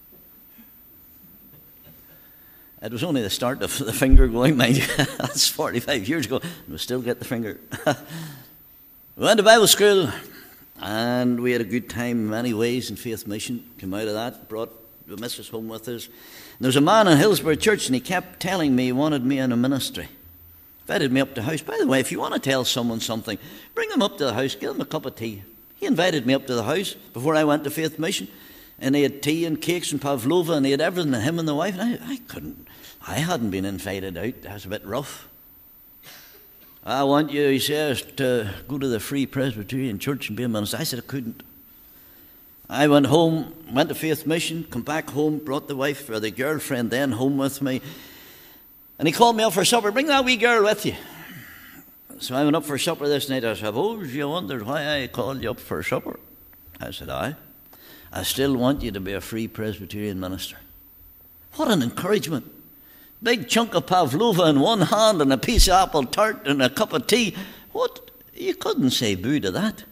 It was only the start of the finger going, mind you. That's 45 years ago, and we still get the finger. We went to Bible school, and we had a good time in many ways in Faith Mission. Came out of that, brought the missus home with us. And there was a man in Hillsborough Church, and he kept telling me he wanted me in a ministry. Invited me up to the house. By the way, if you want to tell someone something, bring them up to the house, give them a cup of tea. He invited me up to the house before I went to Faith Mission, and he had tea and cakes and pavlova, and he had everything, and him and the wife. And I hadn't been invited out. That was a bit rough. I want you, he says, to go to the Free Presbyterian Church and be a minister. I said I couldn't. I went home, went to Faith Mission, come back home, brought the wife, or the girlfriend then, home with me. And he called me up for supper. Bring that wee girl with you. So I went up for supper this night. I suppose you wondered why I called you up for supper. I said, I still want you to be a Free Presbyterian minister. What an encouragement. Big chunk of pavlova in one hand and a piece of apple tart and a cup of tea. What? You couldn't say boo to that.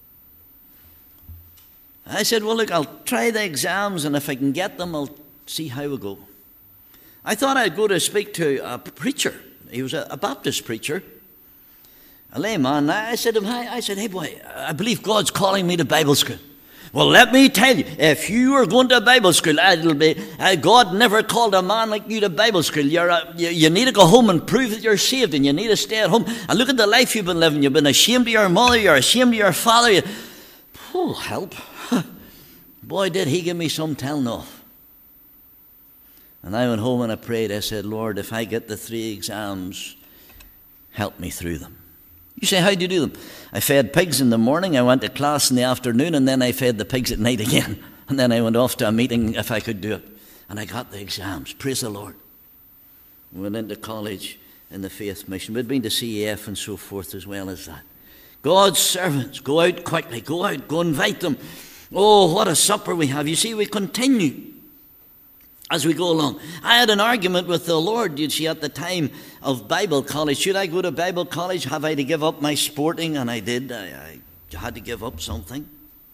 I said, well, look, I'll try the exams, and if I can get them, I'll see how we go. I thought I'd go to speak to a preacher. He was a Baptist preacher. a layman. I said to him, hey boy, I believe God's calling me to Bible school. Well, let me tell you, if you are going to Bible school, God never called a man like you to Bible school. You need to go home and prove that you're saved, and you need to stay at home. And look at the life you've been living. You've been ashamed of your mother. You're ashamed of your father. Help. Boy, did he give me some telling off. And I went home and I prayed. I said, Lord, if I get the 3 exams, help me through them. You say, how do you do them? I fed pigs in the morning, I went to class in the afternoon, and then I fed the pigs at night again. And then I went off to a meeting if I could do it. And I got the exams. Praise the Lord. We went into college in the Faith Mission. We'd been to CEF and so forth as well as that. God's servants, go out quickly. Go out, go invite them. Oh, what a supper we have. You see, we continue as we go along. I had an argument with the Lord, you see, at the time of Bible college. Should I go to Bible college? Have I to give up my sporting? And I did. I had to give up something.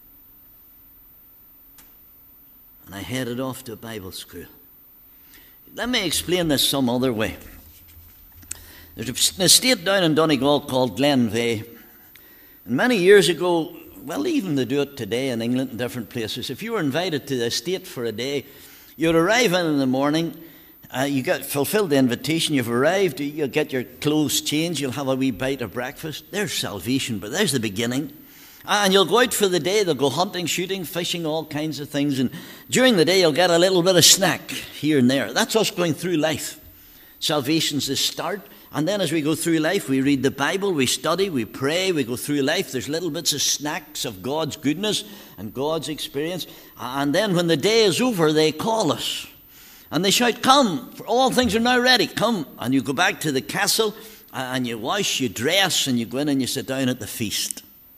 And I headed off to Bible school. Let me explain this some other way. There's an estate down in Donegal called Glenveigh. And many years ago, well, even they do it today in England and different places, if you were invited to the estate for a day, you'd arrive in the morning, you get fulfilled the invitation, you've arrived, you'll get your clothes changed, you'll have a wee bite of breakfast. There's salvation, but there's the beginning. And you'll go out for the day, they'll go hunting, shooting, fishing, all kinds of things. And during the day, you'll get a little bit of snack here and there. That's us going through life. Salvation's the start. And then as we go through life, we read the Bible, we study, we pray, we go through life. There's little bits of snacks of God's goodness and God's experience. And then when the day is over, they call us. And they shout, come, for all things are now ready, come. And you go back to the castle, and you wash, you dress, and you go in and you sit down at the feast.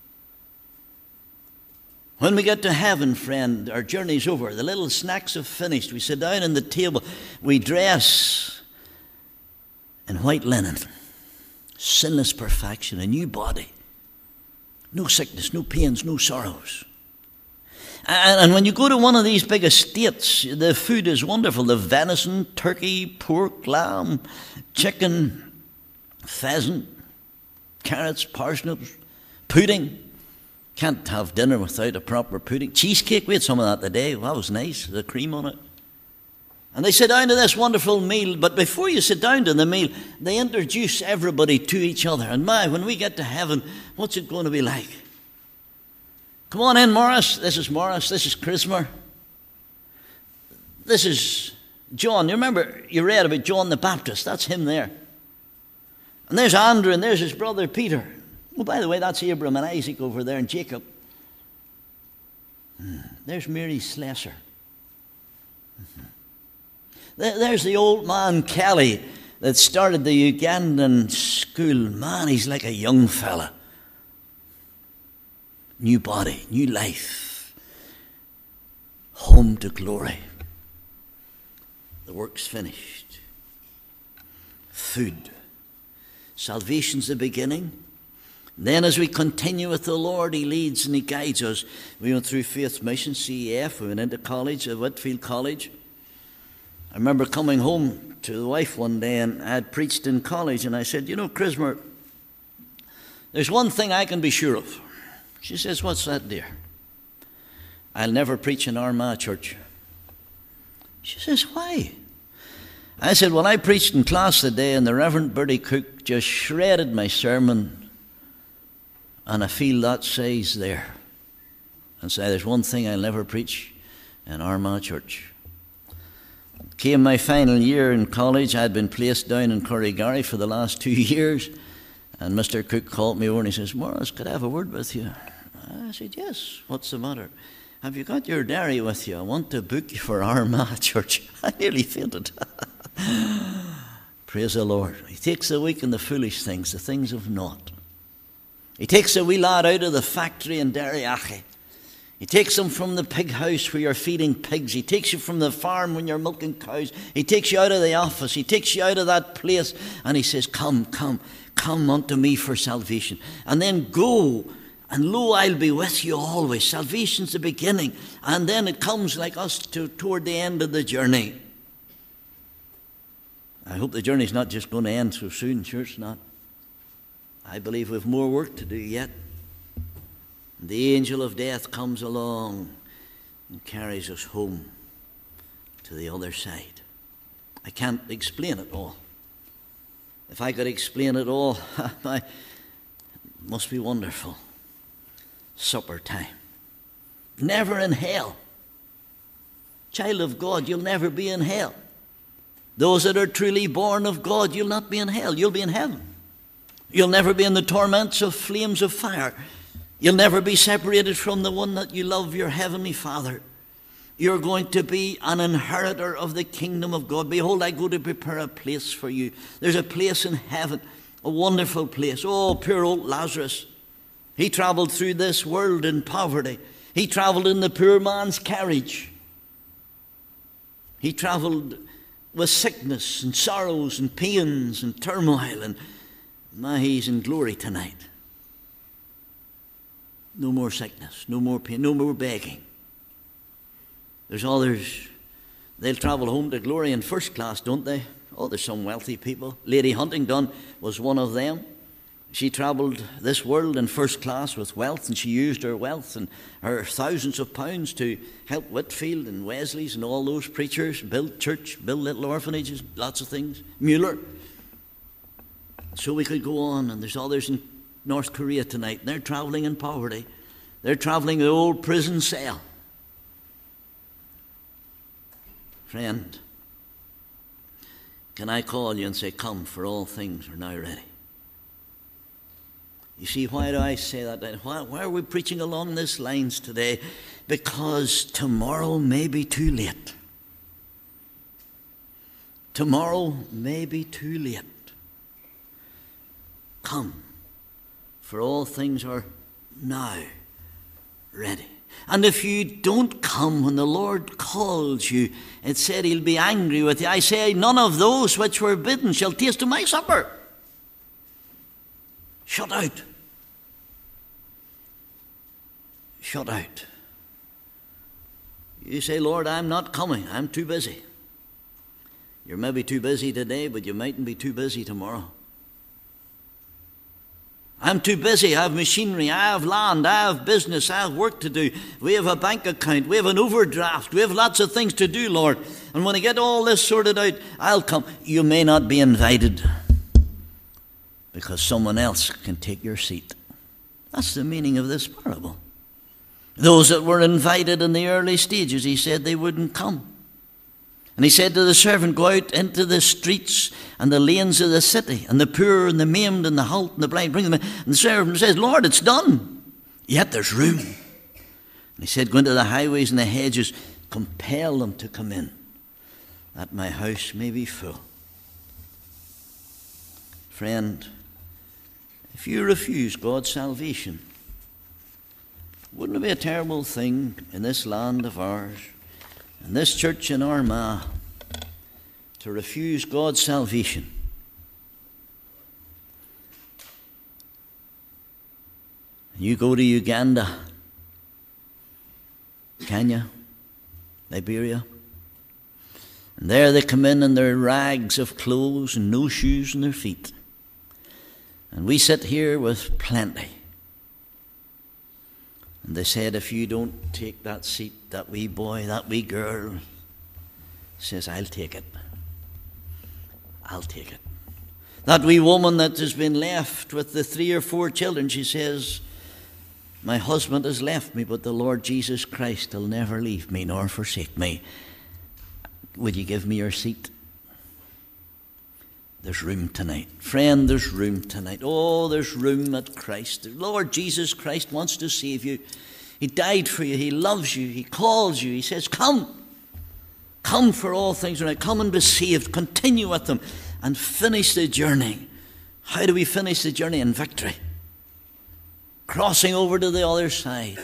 When we get to heaven, friend, our journey's over. The little snacks have finished. We sit down on the table. We dress in white linen, sinless perfection, a new body. No sickness, no pains, no sorrows. And when you go to one of these big estates, the food is wonderful. The venison, turkey, pork, lamb, chicken, pheasant, carrots, parsnips, pudding. Can't have dinner without a proper pudding. Cheesecake, we had some of that today. Well, that was nice, the cream on it. And they sit down to this wonderful meal, but before you sit down to the meal, they introduce everybody to each other. And when we get to heaven, what's it going to be like? Come on in, Morris. This is Morris. This is Christopher. This is John. You remember, you read about John the Baptist. That's him there. And there's Andrew, and there's his brother Peter. Oh, by the way, that's Abraham and Isaac over there, and Jacob. There's Mary Slessor. There's the old man Kelly that started the Ugandan school. Man, he's like a young fella. New body, new life. Home to glory. The work's finished. Food. Salvation's the beginning. Then as we continue with the Lord, He leads and He guides us. We went through Faith Mission, CEF. We went into college, at Whitfield College. I remember coming home to the wife one day, and I had preached in college, and I said, you know, Christopher, there's one thing I can be sure of. She says, what's that, dear? I'll never preach in Armagh Church. She says, why? I said, well, I preached in class today, and the Reverend Bertie Cook just shredded my sermon, and I feel that says there. And say, there's one thing I'll never preach in Armagh Church. Came my final year in college. I had been placed down in Corrigary for the last 2 years. And Mr. Cook called me over and he says, Morris, could I have a word with you? I said, yes, what's the matter? Have you got your diary with you? I want to book you for Armagh Church. I nearly fainted. Praise the Lord. He takes the weak and the foolish things, the things of naught. He takes a wee lad out of the factory in Derryache. He takes them from the pig house where you're feeding pigs. He takes you from the farm when you're milking cows. He takes you out of the office. He takes you out of that place. And he says, come unto me for salvation. And then go, and lo, I'll be with you always. Salvation's the beginning. And then it comes like us toward the end of the journey. I hope the journey's not just going to end so soon. Sure it's not. I believe we've more work to do yet. The angel of death comes along and carries us home to the other side. I can't explain it all. If I could explain it all, it must be wonderful. Supper time. Never in hell. Child of God, you'll never be in hell. Those that are truly born of God, you'll not be in hell. You'll be in heaven. You'll never be in the torments of flames of fire. You'll never be separated from the one that you love, your heavenly Father. You're going to be an inheritor of the kingdom of God. Behold, I go to prepare a place for you. There's a place in heaven, a wonderful place. Oh, poor old Lazarus. He traveled through this world in poverty. He traveled in the poor man's carriage. He traveled with sickness and sorrows and pains and turmoil, and he's in glory tonight. No more sickness, no more pain, no more begging. There's others, they'll travel home to glory in first class, don't they? Oh, there's some wealthy people. Lady Huntingdon was one of them. She travelled this world in first class with wealth, and she used her wealth and her thousands of pounds to help Whitfield and Wesley's and all those preachers, build church, build little orphanages, lots of things. Mueller. So we could go on, and there's others in North Korea tonight, and they're travelling in poverty. They're travelling the old prison cell. Friend, can I call you and say, come, for all things are now ready? You see, why do I say that? Why are we preaching along these lines today? Because tomorrow may be too late. Tomorrow may be too late. Come, for all things are now ready. And if you don't come when the Lord calls you, it said he'll be angry with you. I say, none of those which were bidden shall taste of my supper. Shut out. Shut out. You say, Lord, I'm not coming. I'm too busy. You're maybe too busy today, but you mightn't be too busy tomorrow. I'm too busy. I have machinery. I have land. I have business. I have work to do. We have a bank account. We have an overdraft. We have lots of things to do, Lord. And when I get all this sorted out, I'll come. You may not be invited because someone else can take your seat. That's the meaning of this parable. Those that were invited in the early stages, he said they wouldn't come. And he said to the servant, go out into the streets and the lanes of the city, and the poor and the maimed and the halt and the blind, bring them in. And the servant says, Lord, it's done. Yet there's room. And he said, go into the highways and the hedges, compel them to come in, that my house may be full. Friend, if you refuse God's salvation, wouldn't it be a terrible thing in this land of ours, in this church in Armagh, to refuse God's salvation? You go to Uganda, Kenya, Liberia, and there they come in their rags of clothes and no shoes on their feet. And we sit here with plenty. And they said, if you don't take that seat, that wee boy, that wee girl says, I'll take it. I'll take it. That wee woman that has been left with the 3 or 4 children, she says, my husband has left me, but the Lord Jesus Christ will never leave me nor forsake me. Would you give me your seat? There's room tonight. Friend, there's room tonight. Oh, there's room at Christ. The Lord Jesus Christ wants to save you. He died for you. He loves you. He calls you. He says, come. Come, for all things are right. Come and be saved. Continue with them and finish the journey. How do we finish the journey? In victory. Crossing over to the other side.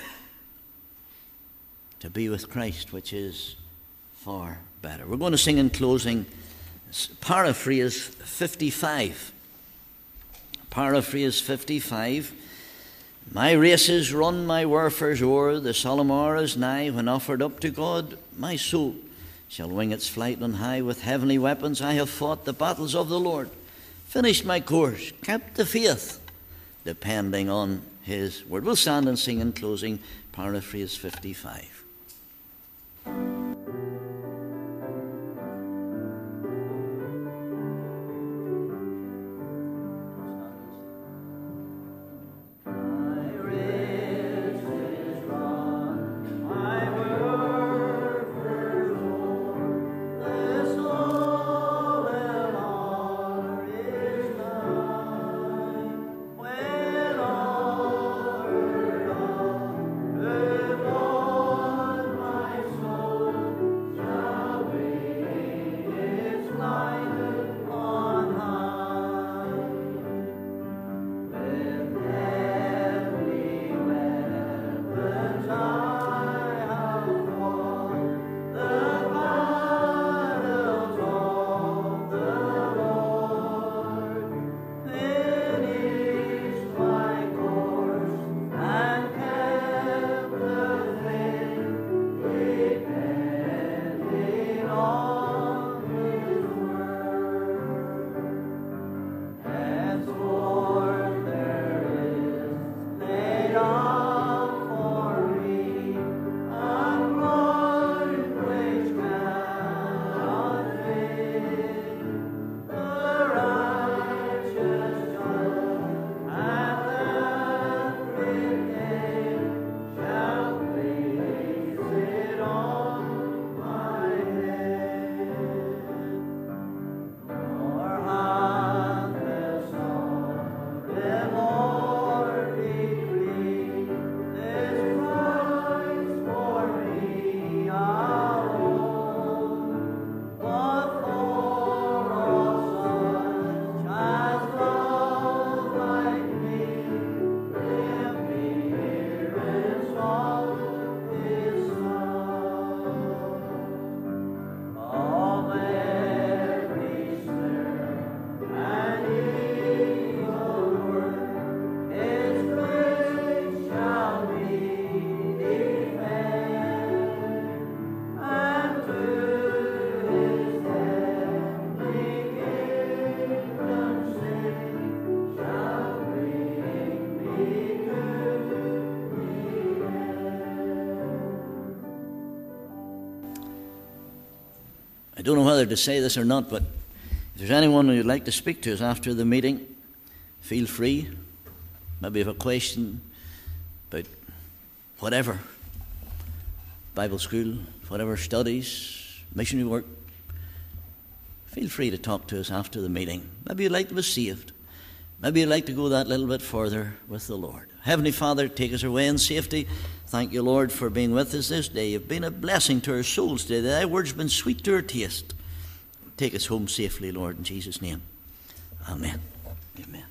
To be with Christ, which is far better. We're going to sing in closing paraphrase 55. Paraphrase 55. My race is run, my warfare's o'er, the solemn hour is nigh, when offered up to God, my soul shall wing its flight on high. With heavenly weapons I have fought the battles of the Lord. finished my course, kept the faith, depending on his word. We'll stand and sing in closing paraphrase 55. I don't know whether to say this or not, but if there's anyone who would like to speak to us after the meeting, feel free. Maybe you have a question about whatever, Bible school, whatever studies, missionary work. Feel free to talk to us after the meeting. Maybe you'd like to be saved. Maybe you'd like to go that little bit further with the Lord. Heavenly Father, take us away in safety. Thank you, Lord, for being with us this day. You've been a blessing to our souls today. Thy word's been sweet to our taste. Take us home safely, Lord, in Jesus' name. Amen. Amen.